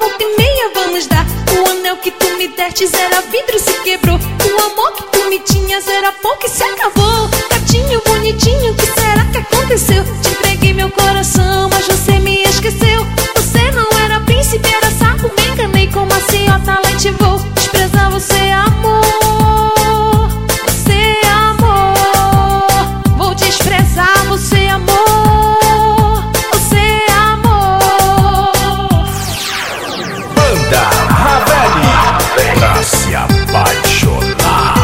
volta e meia vamos dar. O anel que tu me destes era vidro, se quebrou. O amor que tu me tinhas era pouco e se acabou. Gatinho bonitinho, que será que aconteceu? Te entreguei meu coração, mas você me esqueceu. Você não era príncipe, era sapo, me enganei com maciota, leite vou desprezar você, amor. Você, amor, vou desprezar você, amor. Você, amor. Banda Ravelli, pra se apaixonar.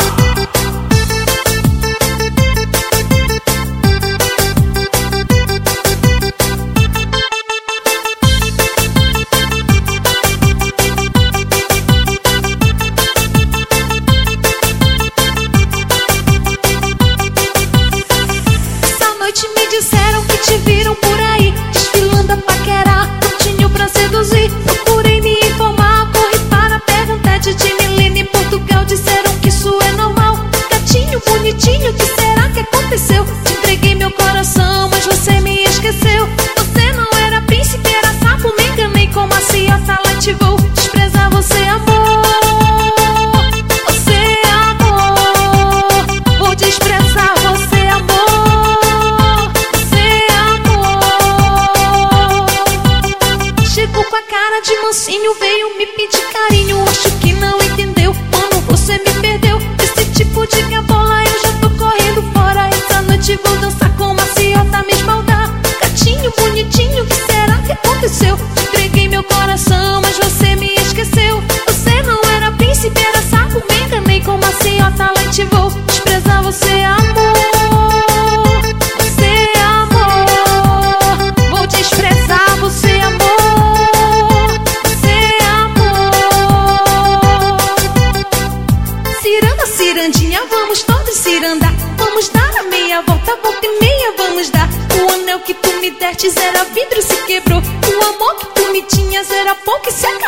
Te viram por aí, desfilando a paquerar, cantinho pra seduzir. Procurei me informar, corri para perguntar de Milene em Portugal. Disseram que isso é normal. Gatinho bonitinho, que será que aconteceu? Te entreguei meu coração, mas você me esqueceu. Você não era príncipe, era sapo, me enganei com maciota, leite vou desprezar você, amor. Você, amor, vou desprezar você, amor. Com a cara de mansinho veio me pedir carinho. Acho que não entendeu, mano, você me perdeu. Esse tipo de gabola eu já tô correndo fora. Essa noite vou dançar com maciota, me esbaldar. Gatinho bonitinho, que será que aconteceu? Te entreguei meu coração, mas você me esqueceu. Você não era príncipe, era sapo, me enganei com maciota, leite vou desprezar você, amor. Você, amor, vou desprezar você, amor. Cirandinha, vamos todos cirandar. Vamos dar a meia volta, volta e meia vamos dar. O anel que tu me destes era vidro, se quebrou. O amor que tu me tinhas era pouco e se acabou.